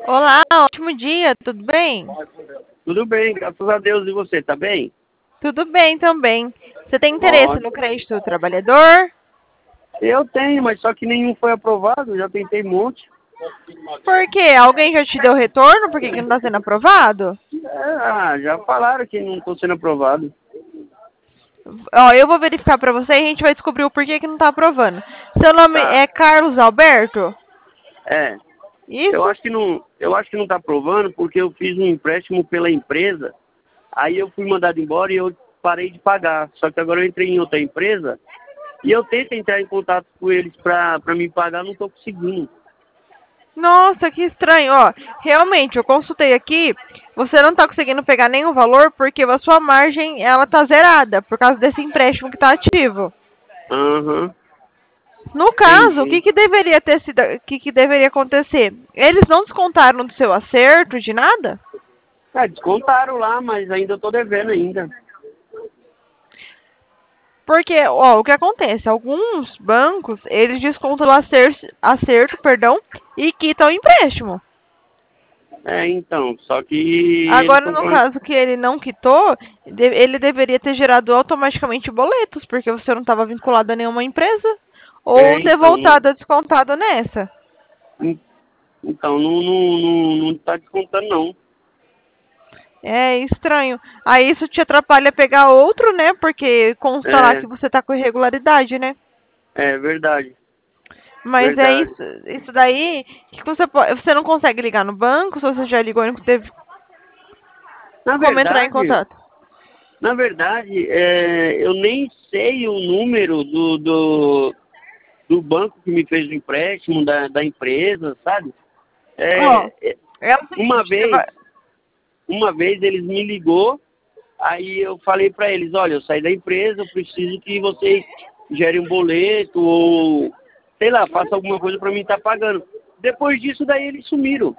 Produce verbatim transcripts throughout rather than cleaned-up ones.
Olá, ótimo dia, tudo bem? Tudo bem, graças a Deus. E você, tá bem? Tudo bem também. Você tem interesse no Ótimo. crédito do trabalhador? Eu tenho, mas só que nenhum foi aprovado. Já tentei um monte. Por quê? Alguém já te deu retorno? Por que que não está sendo aprovado? É, ah, já falaram que não estou sendo aprovado. Ó, eu vou verificar pra você e a gente vai descobrir o porquê que não tá aprovando. Seu nome Tá. é Carlos Alberto? É. Eu Isso? acho que não, eu acho que não tá aprovando porque eu fiz um empréstimo pela empresa. Aí eu fui mandado embora e eu parei de pagar. Só que agora eu entrei em outra empresa e eu tento entrar em contato com eles para para me pagar, não estou conseguindo. Nossa, que estranho. Ó, realmente, eu consultei aqui, você não tá conseguindo pegar nenhum valor porque a sua margem, ela tá zerada por causa desse empréstimo que tá ativo. Aham. No caso, o que Entendi. que deveria ter sido, o que que deveria acontecer? Eles não descontaram do seu acerto de nada? É, descontaram lá, mas ainda eu tô devendo ainda. Porque, ó, o que acontece? Alguns bancos, eles descontam o acerto, acerto, perdão, e quitam o empréstimo. É, então, só que eles Agora, estão no falando. caso que ele não quitou, de- ele deveria ter gerado automaticamente boletos, porque você não estava vinculado a nenhuma empresa. Ou É, ter então, não, voltado a descontado nessa. en- então não, não, não, não tá descontando não. É estranho. Aí isso te atrapalha pegar outro, né? Porque consta lá que É, você tá com irregularidade, né? é verdade, Mas é verdade. isso, isso daí que você pode, você não consegue ligar no banco, se você já ligou e não teve Na como entrar em verdade, contato. na verdade, é, eu nem sei o número do, do, do banco que me fez o empréstimo, da, da empresa, sabe? Ó, É, é, é o uma seguinte, você vez, vai. uma vez eles me ligou, aí eu falei para eles, olha, eu saí da empresa, eu preciso que vocês gerem um boleto ou, sei lá, faça alguma coisa para mim estar pagando. Depois disso, daí eles sumiram.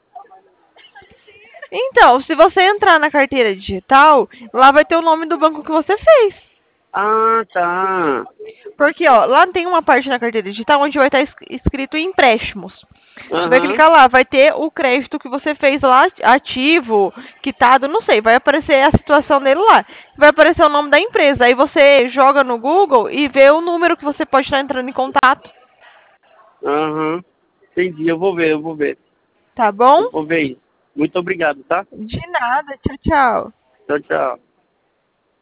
Então, se você entrar na carteira digital, lá vai ter o nome do banco que você fez. Ah, tá. Porque, ó, lá tem uma parte na carteira digital onde vai estar es- escrito empréstimos. Você vai Aham, clicar lá, vai ter o crédito que você fez lá, ativo, quitado, não sei, vai aparecer a situação dele lá. Vai aparecer o nome da empresa. Aí você joga no Google e vê o número que você pode estar entrando em contato. aham. Entendi, eu vou ver, eu vou ver. Tá Eu bom? vou ver isso. Muito obrigado, tá? De nada. Tchau, tchau. Tchau, tchau.